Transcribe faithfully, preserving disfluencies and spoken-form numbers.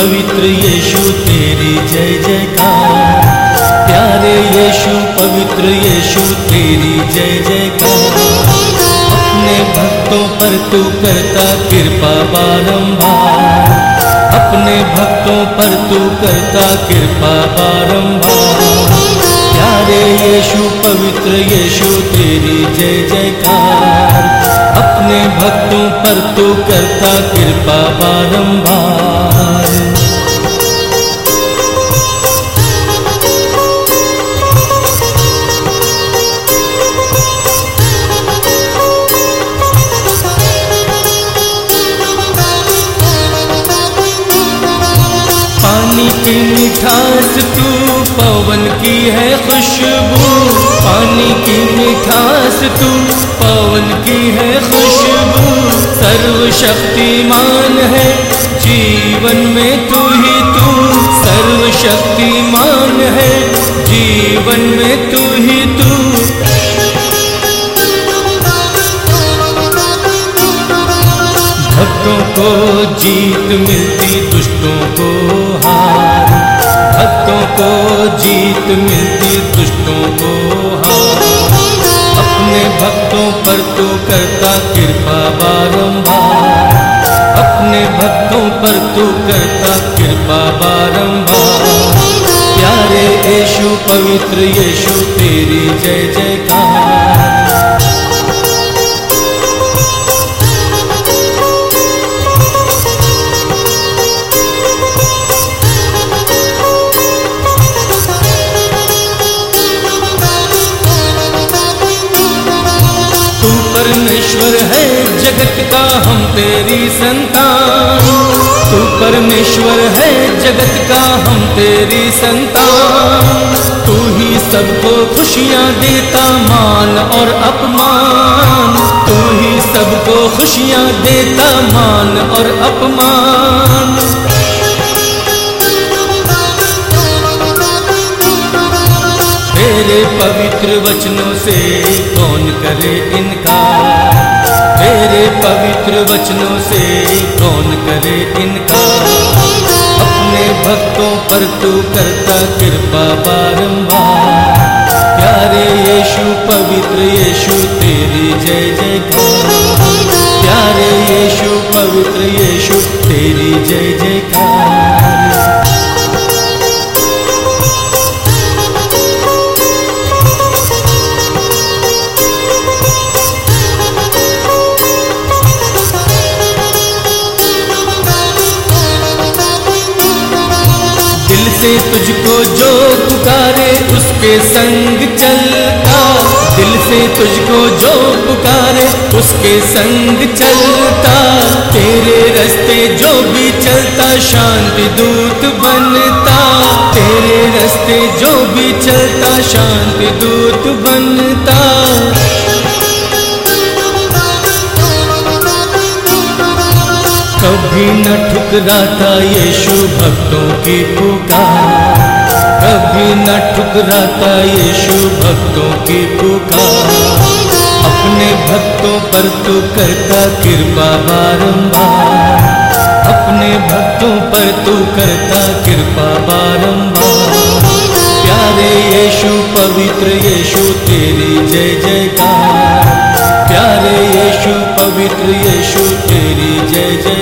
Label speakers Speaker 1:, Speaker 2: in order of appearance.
Speaker 1: पवित्र यीशु तेरी जय जयकार। प्यारे यीशु पवित्र यीशु तेरी जय जयकार। अपने भक्तों पर तू करता कृपा बारंबार, अपने भक्तों पर तू करता कृपा बारंबार। प्यारे यीशु पवित्र यीशु तेरी जय जयकार। अपने भक्तों पर तू करता कृपा बारंबार। पानी की मिठास तू पवन की है खुशबू, पानी की मिठास तू पवन की है खुशबू। सर्वशक्तिमान है जीवन में तू ही तू, सर्वशक्तिमान है जीवन में तू ही तू। भक्तों को जीत मिलती दुष्टों को हार, भक्तों को जीत मिलती दुष्टों को हार। अपने भक्तों पर तू करता कृपा बारंबार, अपने भक्तों पर तू करता कृपा बारंबार। प्यारे यीशु पवित्र यीशु तेरी जय जयकार। परमेश्वर है जगत का हम तेरी संतान, तू परमेश्वर है जगत का हम तेरी संतान। तू ही सबको खुशियाँ देता मान और अपमान, तू ही सबको खुशियाँ देता मान और अपमान। तेरे पवित्र वचनों से कौन करे इनकार, तेरे पवित्र वचनों से कौन करे इनकार। अपने भक्तों पर तू करता कृपा बारंबार। प्यारे यीशु पवित्र यीशु तेरी जय जयकार। प्यारे यीशु पवित्र यीशु तेरी जय जयकार। दिल से तुझको जो पुकारे उसके संग चलता, दिल से तुझको जो पुकारे उसके संग चलता। तेरे रास्ते जो भी चलता शांति दूत बनता, तेरे रास्ते जो भी चलता शांति दूत बनता। कभी न ठुकराता यीशु भक्तों की पुकार, कभी न ठुकराता यीशु भक्तों की पुकार। अपने भक्तों पर तू करता कृपा बारंबार, अपने भक्तों पर तू करता कृपा बारंबार। प्यारे यीशु पवित्र यीशु तेरी जय जयकार। प्यारे यीशु पवित्र यीशु तेरी जय जय